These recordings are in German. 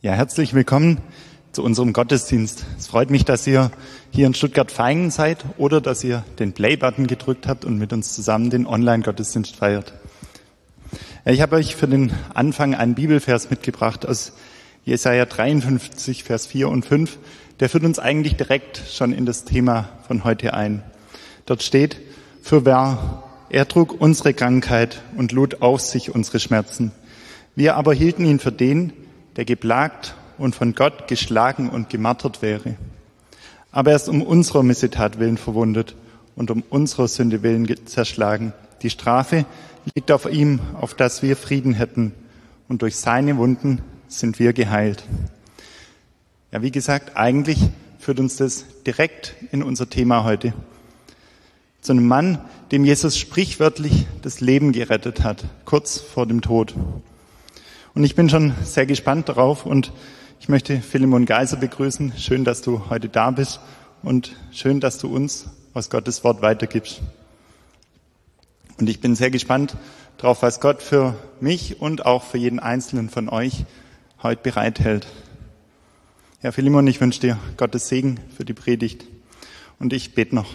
Ja, herzlich willkommen zu unserem Gottesdienst. Es freut mich, dass ihr hier in Stuttgart-Vaihingen seid oder dass ihr den Play-Button gedrückt habt und mit uns zusammen den Online-Gottesdienst feiert. Ich habe euch für den Anfang einen Bibelvers mitgebracht aus Jesaja 53, Vers 4 und 5. Der führt uns eigentlich direkt schon in das Thema von heute ein. Dort steht: Fürwahr, er trug unsere Krankheit und lud auf sich unsere Schmerzen. Wir aber hielten ihn für den, der geplagt und von Gott geschlagen und gemartert wäre. Aber er ist um unserer Missetat willen verwundet und um unserer Sünde willen zerschlagen. Die Strafe liegt auf ihm, auf dass wir Frieden hätten, und durch seine Wunden sind wir geheilt. Ja, wie gesagt, eigentlich führt uns das direkt in unser Thema heute. Zu einem Mann, dem Jesus sprichwörtlich das Leben gerettet hat, kurz vor dem Tod. Und ich bin schon sehr gespannt darauf und ich möchte Philemon Geiser begrüßen. Schön, dass du heute da bist und schön, dass du uns aus Gottes Wort weitergibst. Und ich bin sehr gespannt darauf, was Gott für mich und auch für jeden Einzelnen von euch heute bereithält. Ja, Philemon, ich wünsche dir Gottes Segen für die Predigt und ich bete noch.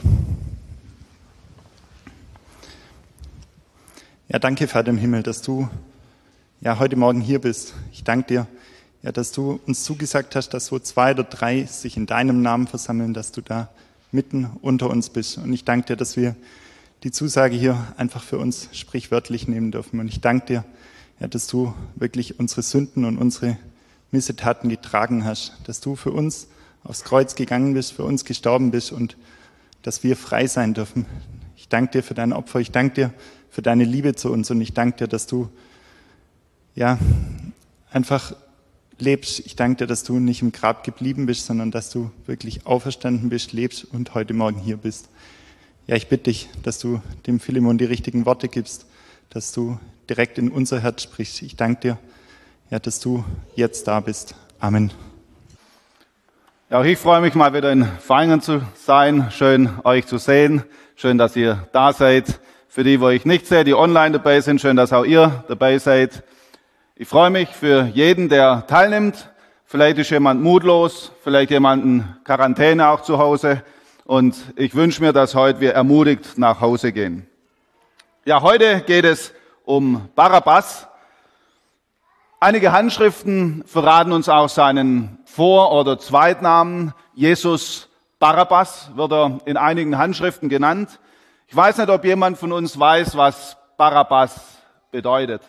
Ja, danke, Vater im Himmel, dass du heute Morgen hier bist. Ich danke dir, dass du uns zugesagt hast, dass so 2 oder 3 sich in deinem Namen versammeln, dass du da mitten unter uns bist. Und ich danke dir, dass wir die Zusage hier einfach für uns sprichwörtlich nehmen dürfen. Und ich danke dir, dass du wirklich unsere Sünden und unsere Missetaten getragen hast, dass du für uns aufs Kreuz gegangen bist, für uns gestorben bist und dass wir frei sein dürfen. Ich danke dir für dein Opfer, ich danke dir für deine Liebe zu uns und ich danke dir, dass du einfach lebst. Ich danke dir, dass du nicht im Grab geblieben bist, sondern dass du wirklich auferstanden bist, lebst und heute Morgen hier bist. Ja, ich bitte dich, dass du dem Philemon die richtigen Worte gibst, dass du direkt in unser Herz sprichst. Ich danke dir, dass du jetzt da bist. Amen. Ja, auch ich freue mich mal wieder in Vaihingen zu sein. Schön, euch zu sehen. Schön, dass ihr da seid. Für die, wo ich nicht sehe, die online dabei sind, schön, dass auch ihr dabei seid. Ich freue mich für jeden, der teilnimmt. Vielleicht ist jemand mutlos, vielleicht jemand in Quarantäne auch zu Hause. Und ich wünsche mir, dass heute wir ermutigt nach Hause gehen. Ja, heute geht es um Barabbas. Einige Handschriften verraten uns auch seinen Vor- oder Zweitnamen. Jesus Barabbas wird er in einigen Handschriften genannt. Ich weiß nicht, ob jemand von uns weiß, was Barabbas bedeutet.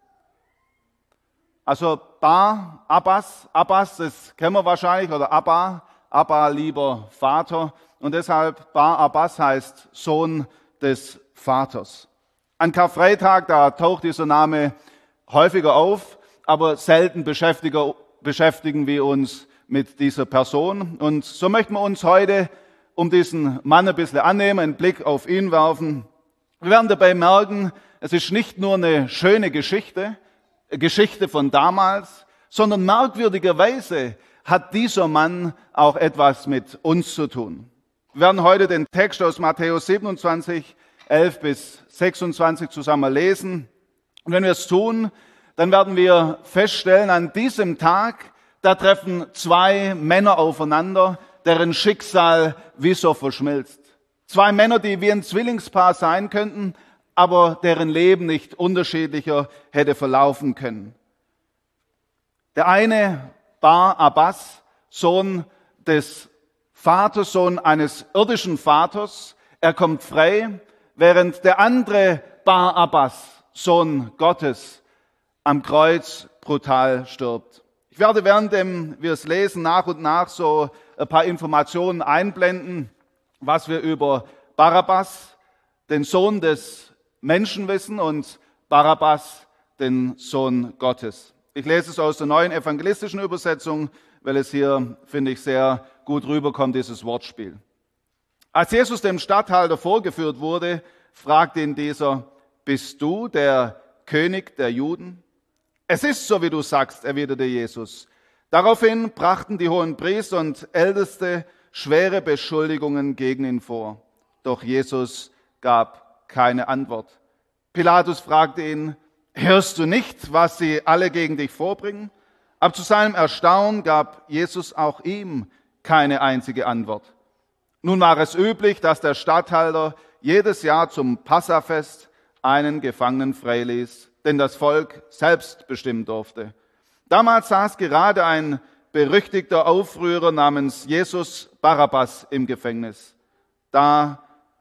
Also Abbas, das kennen wir wahrscheinlich, oder Abba, lieber Vater. Und deshalb Abbas heißt Sohn des Vaters. An Karfreitag, da taucht dieser Name häufiger auf, aber selten beschäftigen wir uns mit dieser Person. Und so möchten wir uns heute um diesen Mann ein bisschen annehmen, einen Blick auf ihn werfen. Wir werden dabei merken, es ist nicht nur eine schöne Geschichte von damals, sondern merkwürdigerweise hat dieser Mann auch etwas mit uns zu tun. Wir werden heute den Text aus Matthäus 27, 11 bis 26 zusammen lesen. Und wenn wir es tun, dann werden wir feststellen, an diesem Tag, da treffen 2 Männer aufeinander, deren Schicksal wie so verschmilzt. 2 Männer, die wie ein Zwillingspaar sein könnten, aber deren Leben nicht unterschiedlicher hätte verlaufen können. Der eine, Abbas, Sohn des Vaters, Sohn eines irdischen Vaters, er kommt frei, während der andere Abbas, Sohn Gottes, am Kreuz brutal stirbt. Ich werde, während wir es lesen, nach und nach so ein paar Informationen einblenden, was wir über Barabbas, den Sohn des Menschen wissen, und Barabbas, den Sohn Gottes. Ich lese es aus der neuen evangelistischen Übersetzung, weil es hier, finde ich, sehr gut rüberkommt, dieses Wortspiel. Als Jesus dem Statthalter vorgeführt wurde, fragte ihn dieser: Bist du der König der Juden? Es ist so, wie du sagst, erwiderte Jesus. Daraufhin brachten die Hohenpriester und Älteste schwere Beschuldigungen gegen ihn vor. Doch Jesus gab keine Antwort. Pilatus fragte ihn: Hörst du nicht, was sie alle gegen dich vorbringen? Aber zu seinem Erstaunen gab Jesus auch ihm keine einzige Antwort. Nun war es üblich, dass der Statthalter jedes Jahr zum Passafest einen Gefangenen freiließ, den das Volk selbst bestimmen durfte. Damals saß gerade ein berüchtigter Aufrührer namens Jesus Barabbas im Gefängnis. Da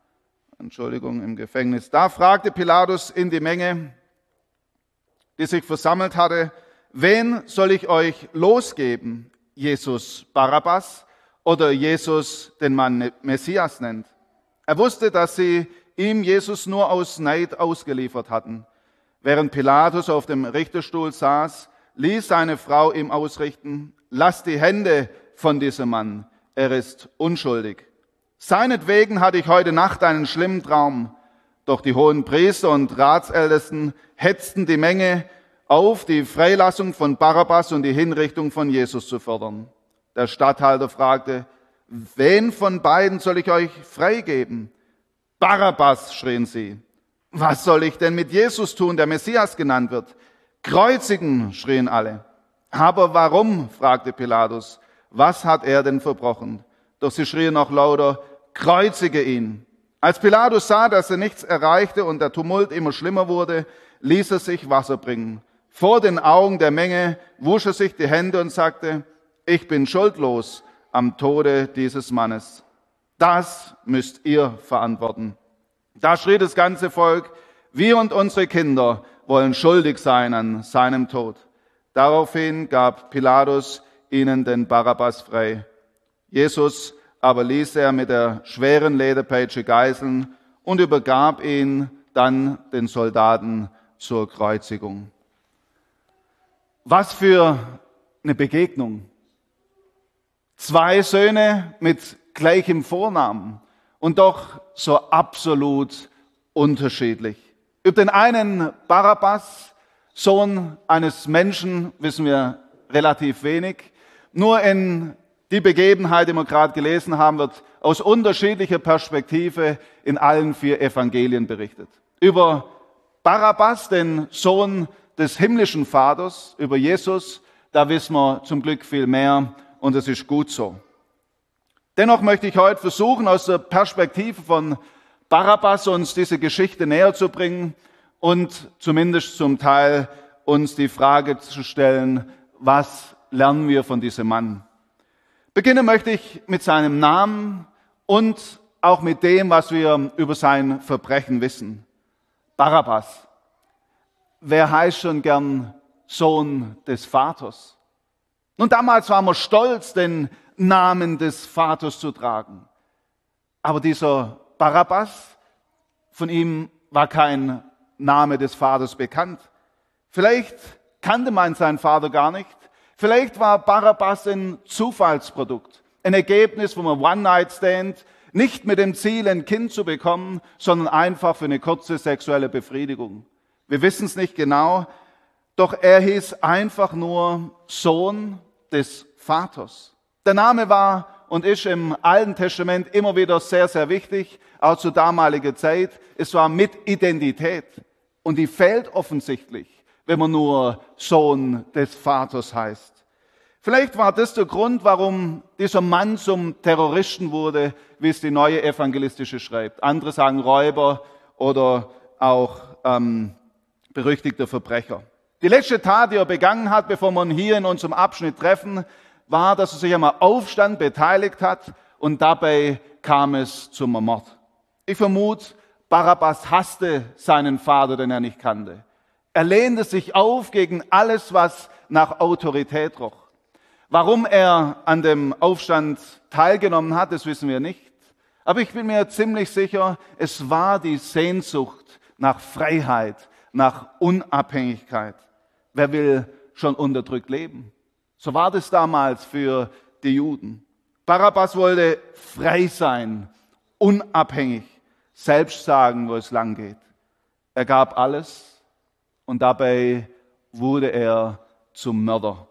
fragte Pilatus in die Menge, die sich versammelt hatte: Wen soll ich euch losgeben? Jesus Barabbas oder Jesus, den man Messias nennt? Er wusste, dass sie ihm Jesus nur aus Neid ausgeliefert hatten. Während Pilatus auf dem Richterstuhl saß, ließ seine Frau ihm ausrichten: Lass die Hände von diesem Mann, er ist unschuldig. Seinetwegen hatte ich heute Nacht einen schlimmen Traum. Doch die hohen Priester und Ratsältesten hetzten die Menge auf, die Freilassung von Barabbas und die Hinrichtung von Jesus zu fordern. Der Statthalter fragte: Wen von beiden soll ich euch freigeben? Barabbas, schrien sie. Was soll ich denn mit Jesus tun, der Messias genannt wird? Kreuzigen, schrien alle. Aber warum? Fragte Pilatus. Was hat er denn verbrochen? Doch sie schrien noch lauter: Kreuzige ihn! Als Pilatus sah, dass er nichts erreichte und der Tumult immer schlimmer wurde, ließ er sich Wasser bringen. Vor den Augen der Menge wusch er sich die Hände und sagte: Ich bin schuldlos am Tode dieses Mannes. Das müsst ihr verantworten. Da schrie das ganze Volk: Wir und unsere Kinder wollen schuldig sein an seinem Tod. Daraufhin gab Pilatus ihnen den Barabbas frei. Jesus aber ließ er mit der schweren Lederpeitsche geißeln und übergab ihn dann den Soldaten zur Kreuzigung. Was für eine Begegnung. 2 Söhne mit gleichem Vornamen und doch so absolut unterschiedlich. Über den einen Barabbas, Sohn eines Menschen, wissen wir relativ wenig. Nur in die Begebenheit, die wir gerade gelesen haben, wird aus unterschiedlicher Perspektive in allen 4 Evangelien berichtet. Über Barabbas, den Sohn des himmlischen Vaters, über Jesus, da wissen wir zum Glück viel mehr und es ist gut so. Dennoch möchte ich heute versuchen, aus der Perspektive von Barabbas uns diese Geschichte näher zu bringen und zumindest zum Teil uns die Frage zu stellen: Was lernen wir von diesem Mann? Beginnen möchte ich mit seinem Namen und auch mit dem, was wir über sein Verbrechen wissen. Barabbas. Wer heißt schon gern Sohn des Vaters? Nun, damals waren wir stolz, den Namen des Vaters zu tragen. Aber dieser Barabbas, von ihm war kein Name des Vaters bekannt. Vielleicht kannte man seinen Vater gar nicht. Vielleicht war Barabbas ein Zufallsprodukt, ein Ergebnis von einem One-Night-Stand, nicht mit dem Ziel, ein Kind zu bekommen, sondern einfach für eine kurze sexuelle Befriedigung. Wir wissen es nicht genau, doch er hieß einfach nur Sohn des Vaters. Der Name war und ist im Alten Testament immer wieder sehr, sehr wichtig, auch zur damaligen Zeit. Es war mit Identität und die fehlt offensichtlich, wenn man nur Sohn des Vaters heißt. Vielleicht war das der Grund, warum dieser Mann zum Terroristen wurde, wie es die Neue Evangelistische schreibt. Andere sagen Räuber oder auch berüchtigter Verbrecher. Die letzte Tat, die er begangen hat, bevor wir ihn hier in unserem Abschnitt treffen, war, dass er sich am Aufstand beteiligt hat und dabei kam es zum Mord. Ich vermute, Barabbas hasste seinen Vater, den er nicht kannte. Er lehnte sich auf gegen alles, was nach Autorität roch. Warum er an dem Aufstand teilgenommen hat, das wissen wir nicht. Aber ich bin mir ziemlich sicher, es war die Sehnsucht nach Freiheit, nach Unabhängigkeit. Wer will schon unterdrückt leben? So war das damals für die Juden. Barabbas wollte frei sein, unabhängig, selbst sagen, wo es lang geht. Er gab alles und dabei wurde er zum Mörder.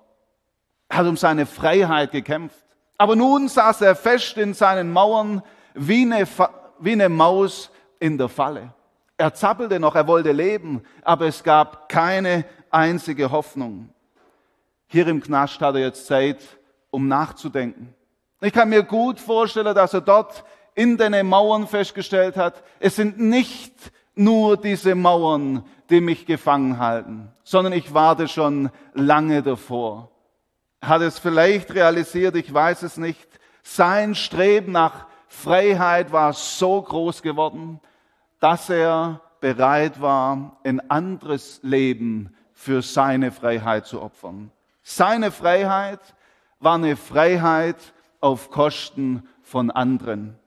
Er hat um seine Freiheit gekämpft. Aber nun saß er fest in seinen Mauern wie eine Maus in der Falle. Er zappelte noch, er wollte leben, aber es gab keine einzige Hoffnung. hier im Knast hat er jetzt Zeit, um nachzudenken. Ich kann mir gut vorstellen, dass er dort in den Mauern festgestellt hat, es sind nicht nur diese Mauern, die mich gefangen halten, sondern ich warte schon lange davor. Hat es vielleicht realisiert, ich weiß es nicht. Sein Streben nach Freiheit war so groß geworden, dass er bereit war, ein anderes Leben für seine Freiheit zu opfern. Seine Freiheit war eine Freiheit auf Kosten von anderen.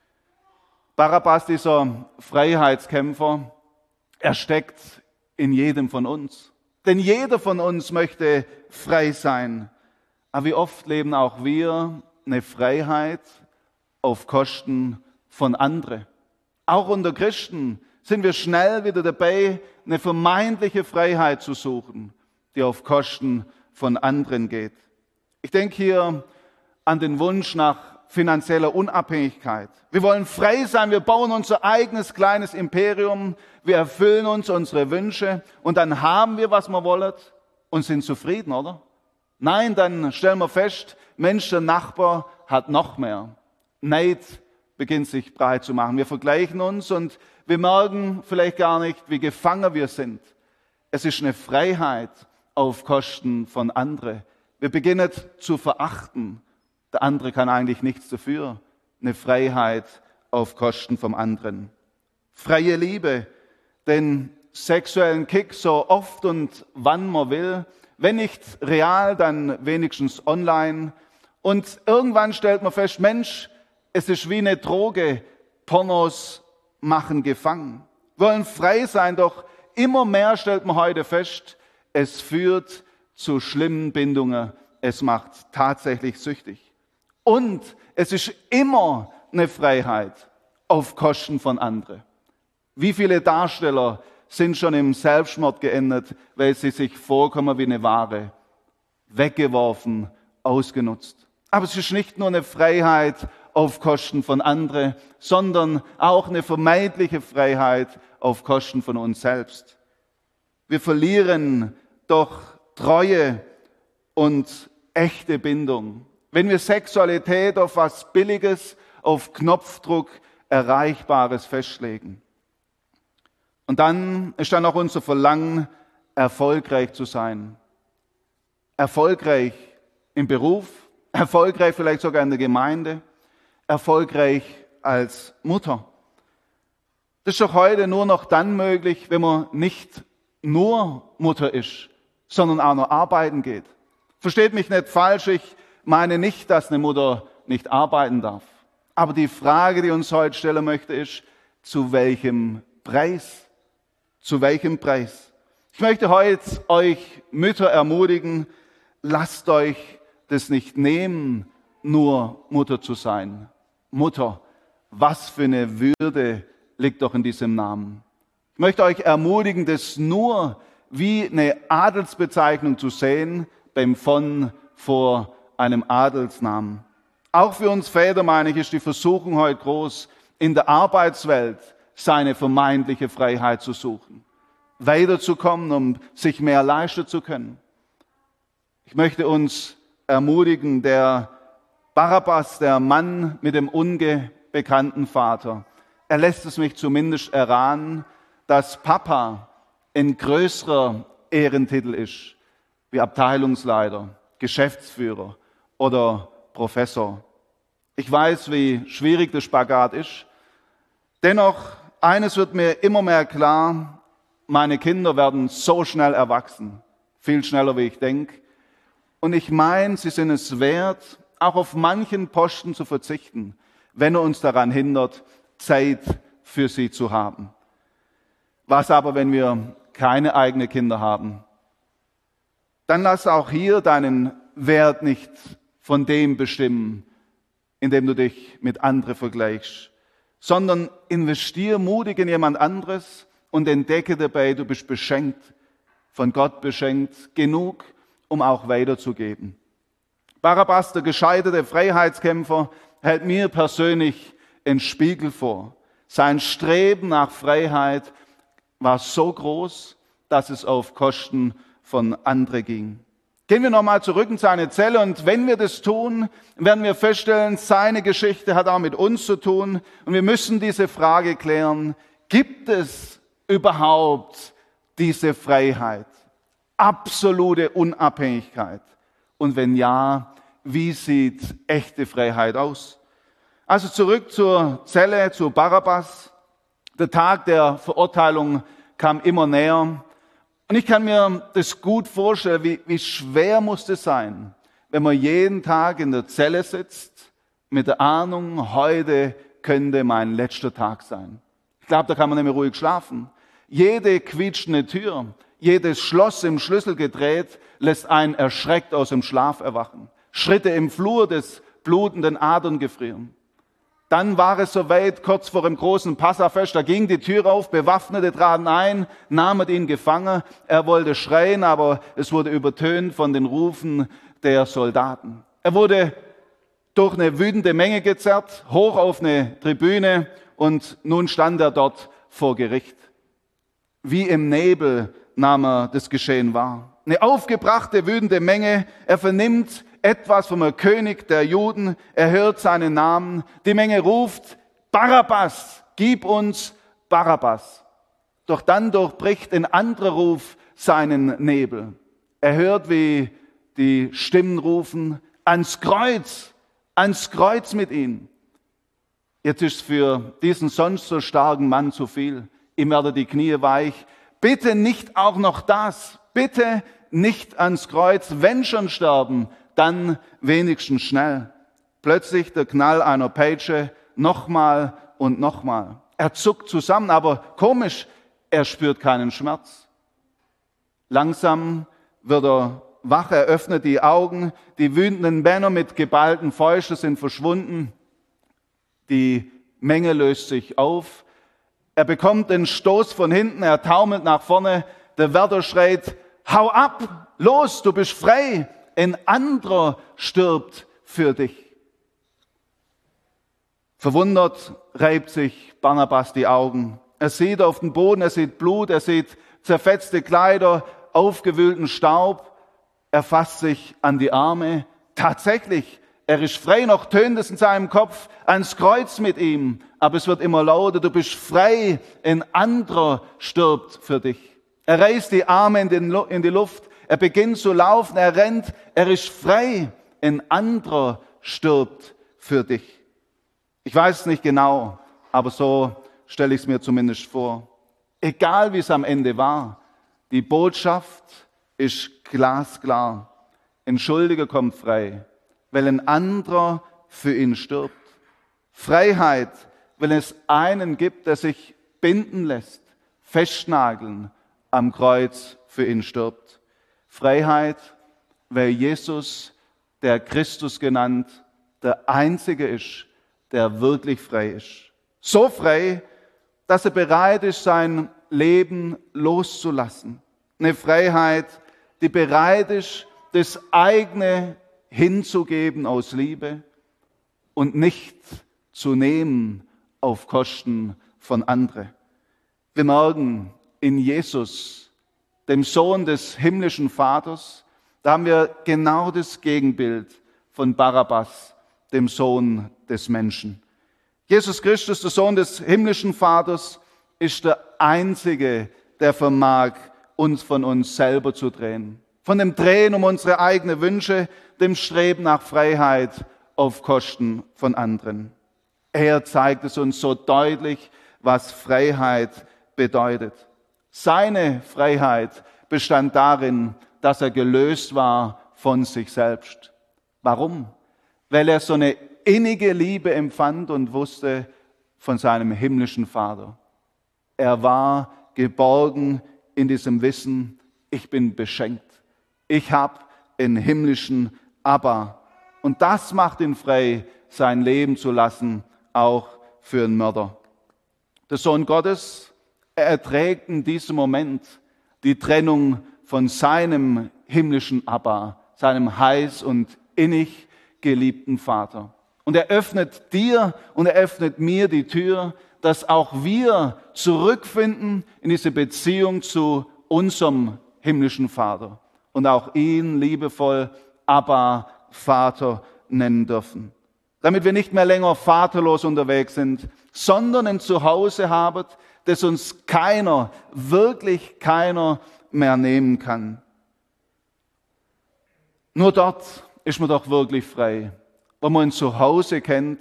Barabbas, dieser Freiheitskämpfer, er steckt in jedem von uns. Denn jeder von uns möchte frei sein. Aber wie oft leben auch wir eine Freiheit auf Kosten von anderen? Auch unter Christen sind wir schnell wieder dabei, eine vermeintliche Freiheit zu suchen, die auf Kosten von anderen geht. Ich denke hier an den Wunsch nach finanzieller Unabhängigkeit. Wir wollen frei sein, wir bauen unser eigenes kleines Imperium, wir erfüllen uns unsere Wünsche und dann haben wir, was wir wollen und sind zufrieden, oder? Nein, dann stellen wir fest, Mensch, der Nachbar hat noch mehr. Neid beginnt sich breit zu machen. Wir vergleichen uns und wir merken vielleicht gar nicht, wie gefangen wir sind. Es ist eine Freiheit auf Kosten von anderen. Wir beginnen zu verachten. Der andere kann eigentlich nichts dafür. Eine Freiheit auf Kosten vom anderen. Freie Liebe, den sexuellen Kick so oft und wann man will. Wenn nicht real, dann wenigstens online. Und irgendwann stellt man fest, Mensch, es ist wie eine Droge. Pornos machen gefangen. Wir wollen frei sein, doch immer mehr stellt man heute fest, es führt zu schlimmen Bindungen. Es macht tatsächlich süchtig. Und es ist immer eine Freiheit auf Kosten von anderen. Wie viele Darsteller sind schon im Selbstmord geendet, weil sie sich vorkommen wie eine Ware, weggeworfen, ausgenutzt. Aber es ist nicht nur eine Freiheit auf Kosten von anderen, sondern auch eine vermeintliche Freiheit auf Kosten von uns selbst. Wir verlieren doch Treue und echte Bindung, wenn wir Sexualität auf was Billiges, auf Knopfdruck Erreichbares festlegen. Und dann ist dann auch unser Verlangen, erfolgreich zu sein. Erfolgreich im Beruf, erfolgreich vielleicht sogar in der Gemeinde, erfolgreich als Mutter. Das ist doch heute nur noch dann möglich, wenn man nicht nur Mutter ist, sondern auch noch arbeiten geht. Versteht mich nicht falsch, ich meine nicht, dass eine Mutter nicht arbeiten darf. Aber die Frage, die uns heute stellen möchte, ist, zu welchem Preis? Zu welchem Preis? Ich möchte heute euch Mütter ermutigen, lasst euch das nicht nehmen, nur Mutter zu sein. Mutter, was für eine Würde liegt doch in diesem Namen. Ich möchte euch ermutigen, das nur wie eine Adelsbezeichnung zu sehen, beim von vor einem Adelsnamen. Auch für uns Väter, meine ich, ist die Versuchung heute groß, in der Arbeitswelt seine vermeintliche Freiheit zu suchen, weiterzukommen, um sich mehr leisten zu können. Ich möchte uns ermutigen, der Barabbas, der Mann mit dem unbekannten Vater, er lässt es mich zumindest erahnen, dass Papa ein größerer Ehrentitel ist, wie Abteilungsleiter, Geschäftsführer oder Professor. Ich weiß, wie schwierig der Spagat ist. Dennoch, eines wird mir immer mehr klar, meine Kinder werden so schnell erwachsen, viel schneller, wie ich denke. Und ich meine, sie sind es wert, auch auf manchen Posten zu verzichten, wenn er uns daran hindert, Zeit für sie zu haben. Was aber, wenn wir keine eigenen Kinder haben? Dann lass auch hier deinen Wert nicht von dem bestimmen, indem du dich mit anderen vergleichst, sondern investier mutig in jemand anderes und entdecke dabei, du bist beschenkt, von Gott beschenkt, genug, um auch weiterzugeben. Barabbas, der gescheiterte Freiheitskämpfer, hält mir persönlich einen Spiegel vor. Sein Streben nach Freiheit war so groß, dass es auf Kosten von anderen ging. Gehen wir nochmal zurück in seine Zelle und wenn wir das tun, werden wir feststellen, seine Geschichte hat auch mit uns zu tun und wir müssen diese Frage klären, gibt es überhaupt diese Freiheit, absolute Unabhängigkeit? Und wenn ja, wie sieht echte Freiheit aus? Also zurück zur Zelle, zu Barabbas. Der Tag der Verurteilung kam immer näher. Und ich kann mir das gut vorstellen, wie schwer muss es sein, wenn man jeden Tag in der Zelle sitzt, mit der Ahnung, heute könnte mein letzter Tag sein. Ich glaube, da kann man nicht mehr ruhig schlafen. Jede quietschende Tür, jedes Schloss im Schlüssel gedreht, lässt einen erschreckt aus dem Schlaf erwachen. Schritte im Flur des blutenden Adern gefrieren. Dann war es soweit, kurz vor dem großen Passafest, da ging die Tür auf, Bewaffnete traten ein, nahmen ihn gefangen. Er wollte schreien, aber es wurde übertönt von den Rufen der Soldaten. Er wurde durch eine wütende Menge gezerrt, hoch auf eine Tribüne und nun stand er dort vor Gericht. Wie im Nebel nahm er das Geschehen wahr. Eine aufgebrachte, wütende Menge, er vernimmt etwas vom König der Juden, er hört seinen Namen, die Menge ruft, Barabbas, gib uns Barabbas. Doch dann durchbricht ein anderer Ruf seinen Nebel. Er hört, wie die Stimmen rufen, ans Kreuz mit ihm. Jetzt ist für diesen sonst so starken Mann zu viel. Ihm werden die Knie weich. Bitte nicht auch noch das, bitte nicht ans Kreuz, wenn schon sterben, dann wenigstens schnell. Plötzlich der Knall einer Peitsche, nochmal und nochmal. Er zuckt zusammen, aber komisch, er spürt keinen Schmerz. Langsam wird er wach, er öffnet die Augen, die wütenden Männer mit geballten Fäusten sind verschwunden, die Menge löst sich auf. Er bekommt den Stoß von hinten, er taumelt nach vorne, der Wärter schreit, hau ab, los, du bist frei. Ein anderer stirbt für dich. Verwundert reibt sich Barnabas die Augen. Er sieht auf den Boden, er sieht Blut, er sieht zerfetzte Kleider, aufgewühlten Staub. Er fasst sich an die Arme. Tatsächlich, er ist frei, noch tönt es in seinem Kopf, ans Kreuz mit ihm. Aber es wird immer lauter, du bist frei, ein anderer stirbt für dich. Er reißt die Arme in die Luft. Er beginnt zu laufen, er rennt, er ist frei, ein anderer stirbt für dich. Ich weiß es nicht genau, aber so stelle ich es mir zumindest vor. Egal wie es am Ende war, die Botschaft ist glasklar. Ein Schuldiger kommt frei, weil ein anderer für ihn stirbt. Freiheit, weil es einen gibt, der sich binden lässt, festnageln, am Kreuz für ihn stirbt. Freiheit, weil Jesus, der Christus genannt, der Einzige ist, der wirklich frei ist. So frei, dass er bereit ist, sein Leben loszulassen. Eine Freiheit, die bereit ist, das eigene hinzugeben aus Liebe und nicht zu nehmen auf Kosten von anderen. Wir merken in Jesus, dem Sohn des himmlischen Vaters, da haben wir genau das Gegenbild von Barabbas, dem Sohn des Menschen. Jesus Christus, der Sohn des himmlischen Vaters, ist der Einzige, der vermag, uns von uns selber zu drehen. Von dem Drehen um unsere eigenen Wünsche, dem Streben nach Freiheit auf Kosten von anderen. Er zeigt es uns so deutlich, was Freiheit bedeutet. Seine Freiheit bestand darin, dass er gelöst war von sich selbst. Warum? Weil er so eine innige Liebe empfand und wusste von seinem himmlischen Vater. Er war geborgen in diesem Wissen, ich bin beschenkt. Ich habe einen himmlischen Abba. Und das macht ihn frei, sein Leben zu lassen, auch für einen Mörder. Der Sohn Gottes, er erträgt in diesem Moment die Trennung von seinem himmlischen Abba, seinem heiß und innig geliebten Vater. Und er öffnet dir und er öffnet mir die Tür, dass auch wir zurückfinden in diese Beziehung zu unserem himmlischen Vater. und auch ihn liebevoll Abba, Vater nennen dürfen. Damit wir nicht mehr länger vaterlos unterwegs sind, sondern ein Zuhause haben, das uns keiner, wirklich keiner mehr nehmen kann. Nur dort ist man doch wirklich frei, wo man ein Zuhause kennt,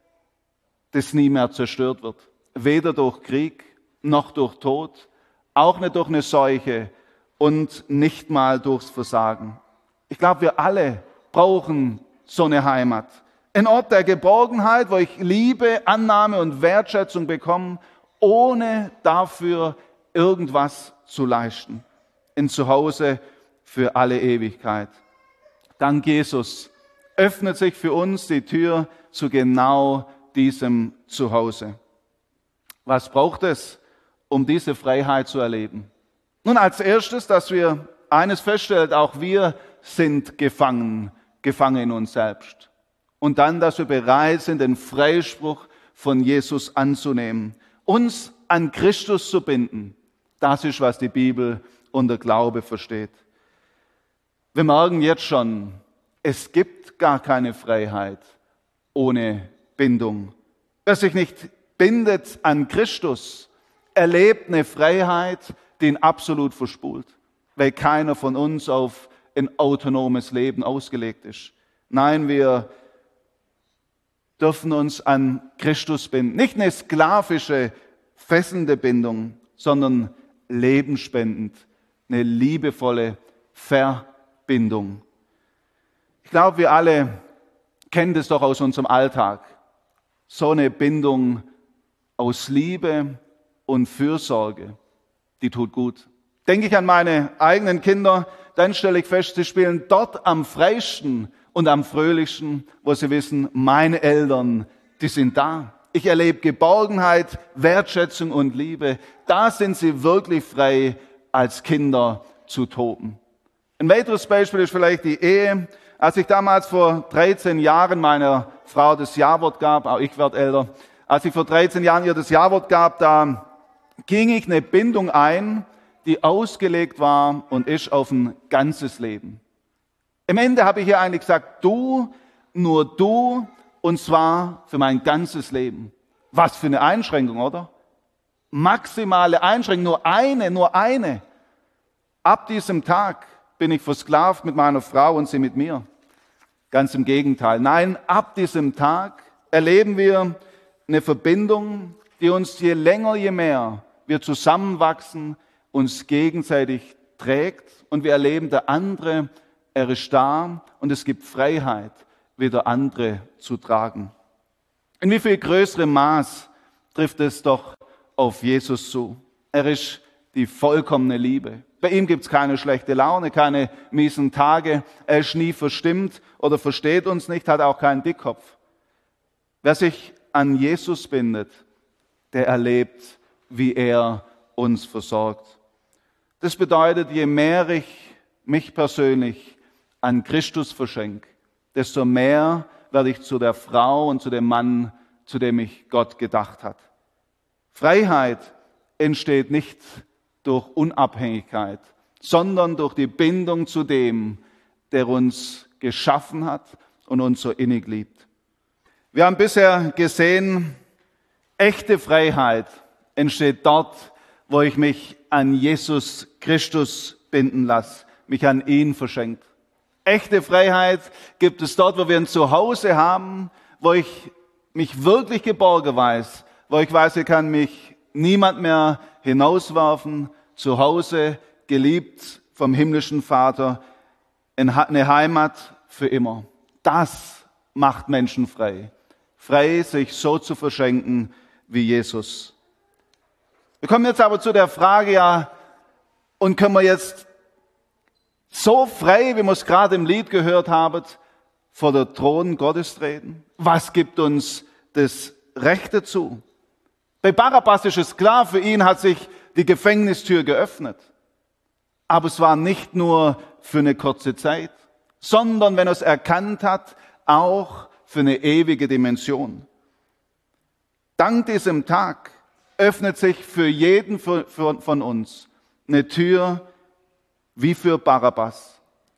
das nie mehr zerstört wird. Weder durch Krieg, noch durch Tod, auch nicht durch eine Seuche und nicht mal durchs Versagen. Ich glaube, wir alle brauchen so eine Heimat. Ein Ort der Geborgenheit, wo ich Liebe, Annahme und Wertschätzung bekomme, ohne dafür irgendwas zu leisten. Ein Zuhause für alle Ewigkeit. Dank Jesus öffnet sich für uns die Tür zu genau diesem Zuhause. Was braucht es, um diese Freiheit zu erleben? Nun, als erstes, dass wir eines feststellen, auch wir sind gefangen in uns selbst. Und dann, dass wir bereit sind, den Freispruch von Jesus anzunehmen, uns an Christus zu binden. Das ist, was die Bibel unter Glaube versteht. Wir merken jetzt schon, es gibt gar keine Freiheit ohne Bindung. Wer sich nicht bindet an Christus, erlebt eine Freiheit, die ihn absolut verspult, weil keiner von uns auf ein autonomes Leben ausgelegt ist. Nein, wir dürfen uns an Christus binden. Nicht eine sklavische, fesselnde Bindung, sondern lebensspendend, eine liebevolle Verbindung. Ich glaube, wir alle kennen das doch aus unserem Alltag. So eine Bindung aus Liebe und Fürsorge, die tut gut. Denke ich an meine eigenen Kinder, dann stelle ich fest, sie spielen dort am freisten und am fröhlichsten, wo sie wissen, meine Eltern, die sind da. Ich erlebe Geborgenheit, Wertschätzung und Liebe. Da sind sie wirklich frei, als Kinder zu toben. Ein weiteres Beispiel ist vielleicht die Ehe. Als ich damals vor 13 Jahren meiner Frau das Ja-Wort gab, auch ich werde älter, als ich vor 13 Jahren ihr das Ja-Wort gab, da ging ich eine Bindung ein, die ausgelegt war und ist auf ein ganzes Leben. Im Ende habe ich ihr eigentlich gesagt, du, nur du, und zwar für mein ganzes Leben. Was für eine Einschränkung, oder? Maximale Einschränkung, nur eine. Ab diesem Tag bin ich versklavt mit meiner Frau und sie mit mir. Ganz im Gegenteil. Nein, ab diesem Tag erleben wir eine Verbindung, die uns je länger, je mehr wir zusammenwachsen, uns gegenseitig trägt und wir erleben, der andere, er ist da und es gibt Freiheit, wieder andere zu tragen. In wie viel größerem Maß trifft es doch auf Jesus zu? Er ist die vollkommene Liebe. Bei ihm gibt es keine schlechte Laune, keine miesen Tage. Er ist nie verstimmt oder versteht uns nicht, hat auch keinen Dickkopf. Wer sich an Jesus bindet, der erlebt, wie er uns versorgt. Das bedeutet, je mehr ich mich persönlich an Christus verschenke, desto mehr werde ich zu der Frau und zu dem Mann, zu dem mich Gott gedacht hat. Freiheit entsteht nicht durch Unabhängigkeit, sondern durch die Bindung zu dem, der uns geschaffen hat und uns so innig liebt. Wir haben bisher gesehen, echte Freiheit entsteht dort, wo ich mich an Jesus Christus binden lasse, mich an ihn verschenkt. Echte Freiheit gibt es dort, wo wir ein Zuhause haben, wo ich mich wirklich geborgen weiß, wo ich weiß, hier kann mich niemand mehr hinauswerfen, zu Hause, geliebt vom himmlischen Vater, eine Heimat für immer. Das macht Menschen frei. Frei, sich so zu verschenken wie Jesus. Wir kommen jetzt aber zu der Frage, ja, und können wir jetzt so frei, wie wir es gerade im Lied gehört haben, vor der Thron Gottes treten? Was gibt uns das Recht dazu? Bei Barabbas ist es klar, für ihn hat sich die Gefängnistür geöffnet. Aber es war nicht nur für eine kurze Zeit, sondern, wenn er es erkannt hat, auch für eine ewige Dimension. Dank diesem Tag öffnet sich für jeden von uns eine Tür wie für Barabbas,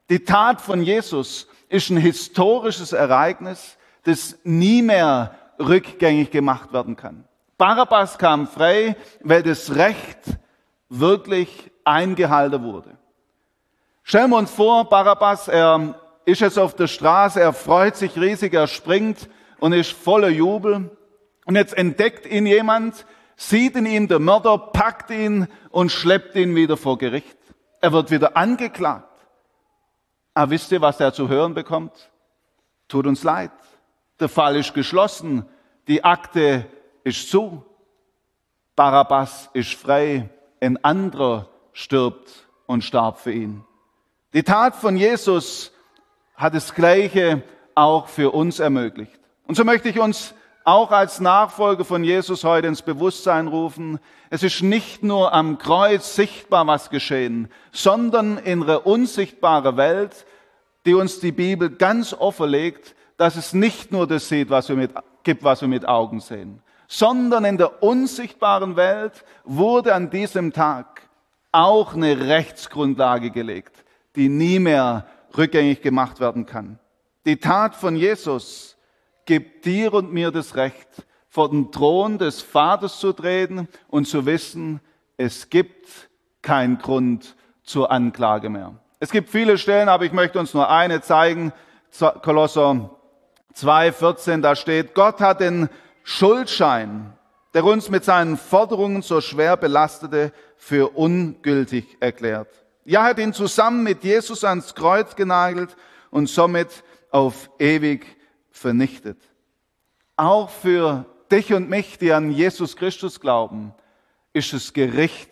Die Tat von Jesus ist ein historisches Ereignis, das nie mehr rückgängig gemacht werden kann. Barabbas kam frei, weil das Recht wirklich eingehalten wurde. Stellen wir uns vor, Barabbas, er ist jetzt auf der Straße, er freut sich riesig, er springt und ist voller Jubel. Und jetzt entdeckt ihn jemand, sieht in ihm der Mörder, packt ihn und schleppt ihn wieder vor Gericht. Er wird wieder angeklagt. Aber wisst ihr, was er zu hören bekommt? Tut uns leid. Der Fall ist geschlossen. Die Akte ist zu. Barabbas ist frei. Ein anderer stirbt und starb für ihn. Die Tat von Jesus hat das Gleiche auch für uns ermöglicht. Und so möchte ich uns auch als Nachfolger von Jesus heute ins Bewusstsein rufen, es ist nicht nur am Kreuz sichtbar, was geschehen, sondern in einer unsichtbaren Welt, die uns die Bibel ganz offenlegt, dass es nicht nur das gibt, was wir mit Augen sehen, sondern in der unsichtbaren Welt wurde an diesem Tag auch eine Rechtsgrundlage gelegt, die nie mehr rückgängig gemacht werden kann. Die Tat von Jesus gibt dir und mir das Recht, vor den Thron des Vaters zu treten und zu wissen, es gibt keinen Grund zur Anklage mehr. Es gibt viele Stellen, aber ich möchte uns nur eine zeigen. Kolosser 2,14, da steht, Gott hat den Schuldschein, der uns mit seinen Forderungen so schwer belastete, für ungültig erklärt. Ja, er hat ihn zusammen mit Jesus ans Kreuz genagelt und somit auf ewig vernichtet. Auch für dich und mich, die an Jesus Christus glauben, ist das Gericht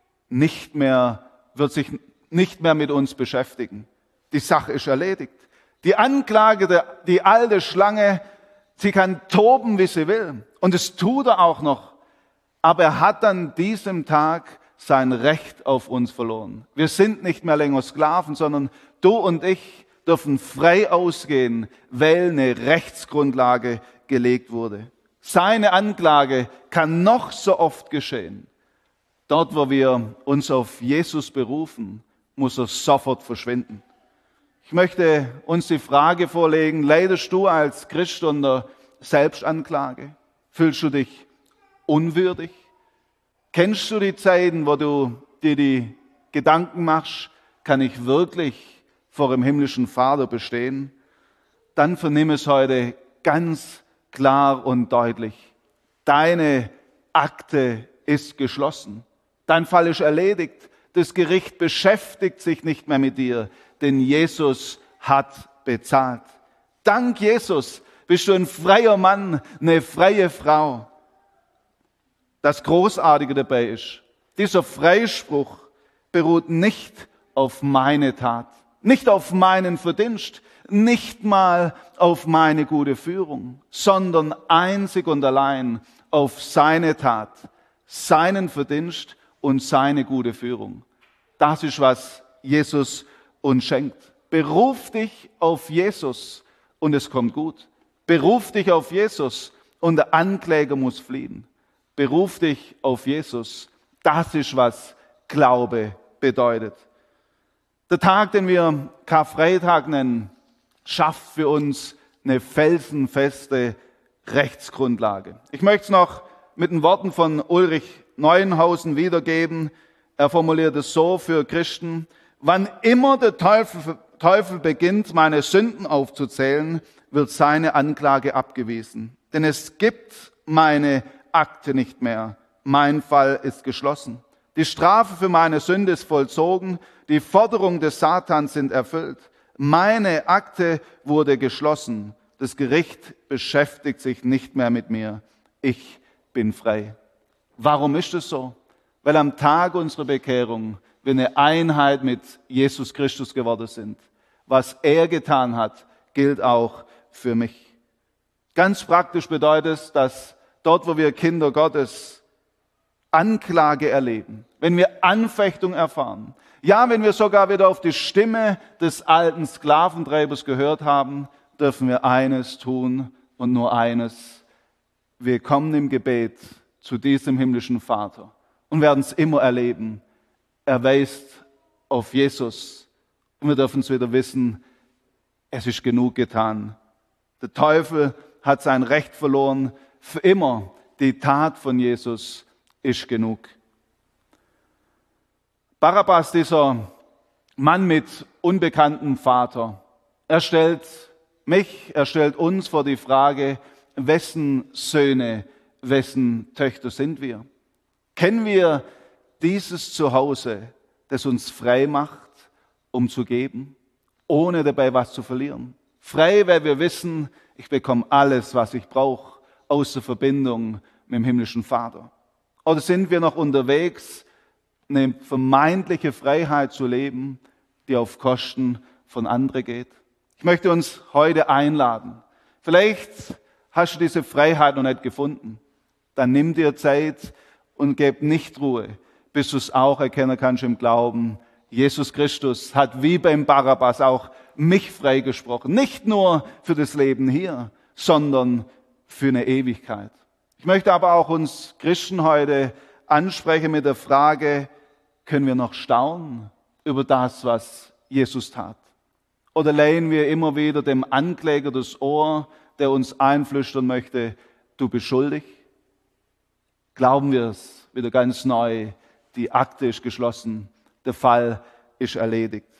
wird sich nicht mehr mit uns beschäftigen. Die Sache ist erledigt. Die Anklage, die alte Schlange, sie kann toben, wie sie will. Und es tut er auch noch. Aber er hat an diesem Tag sein Recht auf uns verloren. Wir sind nicht mehr länger Sklaven, sondern du und ich dürfen frei ausgehen, weil eine Rechtsgrundlage gelegt wurde. Seine Anklage kann noch so oft geschehen. Dort, wo wir uns auf Jesus berufen, muss er sofort verschwinden. Ich möchte uns die Frage vorlegen, leidest du als Christ unter Selbstanklage? Fühlst du dich unwürdig? Kennst du die Zeiten, wo du dir die Gedanken machst, kann ich wirklich vor dem himmlischen Vater bestehen? Dann vernimm es heute ganz klar und deutlich. Deine Akte ist geschlossen. Dein Fall ist erledigt. Das Gericht beschäftigt sich nicht mehr mit dir, denn Jesus hat bezahlt. Dank Jesus bist du ein freier Mann, eine freie Frau. Das Großartige dabei ist, dieser Freispruch beruht nicht auf meine Tat, nicht auf meinen Verdienst, nicht mal auf meine gute Führung, sondern einzig und allein auf seine Tat, seinen Verdienst und seine gute Führung. Das ist, was Jesus uns schenkt. Beruf dich auf Jesus und es kommt gut. Beruf dich auf Jesus und der Ankläger muss fliehen. Beruf dich auf Jesus. Das ist, was Glaube bedeutet. Der Tag, den wir Karfreitag nennen, schafft für uns eine felsenfeste Rechtsgrundlage. Ich möchte es noch mit den Worten von Ulrich Neuenhausen wiedergeben. Er formuliert es so für Christen: Wann immer der Teufel beginnt, meine Sünden aufzuzählen, wird seine Anklage abgewiesen. Denn es gibt meine Akte nicht mehr. Mein Fall ist geschlossen. Die Strafe für meine Sünde ist vollzogen. Die Forderungen des Satans sind erfüllt. Meine Akte wurde geschlossen. Das Gericht beschäftigt sich nicht mehr mit mir. Ich bin frei. Warum ist es so? Weil am Tag unserer Bekehrung wir eine Einheit mit Jesus Christus geworden sind. Was er getan hat, gilt auch für mich. Ganz praktisch bedeutet es, dass dort, wo wir Kinder Gottes Anklage erleben, wenn wir Anfechtung erfahren, ja, wenn wir sogar wieder auf die Stimme des alten Sklaventreibers gehört haben, dürfen wir eines tun und nur eines. Wir kommen im Gebet zu diesem himmlischen Vater und werden es immer erleben. Er weist auf Jesus Und wir dürfen es wieder wissen, es ist genug getan. Der Teufel hat sein Recht verloren, für immer. Die Tat von Jesus ist genug. Barabbas, dieser Mann mit unbekanntem Vater, er stellt uns vor die Frage, wessen Söhne, wessen Töchter sind wir? Kennen wir dieses Zuhause, das uns frei macht, um zu geben, ohne dabei was zu verlieren? Frei, weil wir wissen, ich bekomme alles, was ich brauche, aus der Verbindung mit dem himmlischen Vater. Oder sind wir noch unterwegs, eine vermeintliche Freiheit zu leben, die auf Kosten von anderen geht? Ich möchte uns heute einladen. Vielleicht hast du diese Freiheit noch nicht gefunden. Dann nimm dir Zeit und gib nicht Ruhe, bis du es auch erkennen kannst im Glauben. Jesus Christus hat wie beim Barabbas auch mich freigesprochen. Nicht nur für das Leben hier, sondern für eine Ewigkeit. Ich möchte aber auch uns Christen heute ansprechen mit der Frage, können wir noch staunen über das, was Jesus tat? Oder leihen wir immer wieder dem Ankläger das Ohr, der uns einflüstern möchte, du bist schuldig? Glauben wir es wieder ganz neu, die Akte ist geschlossen, der Fall ist erledigt.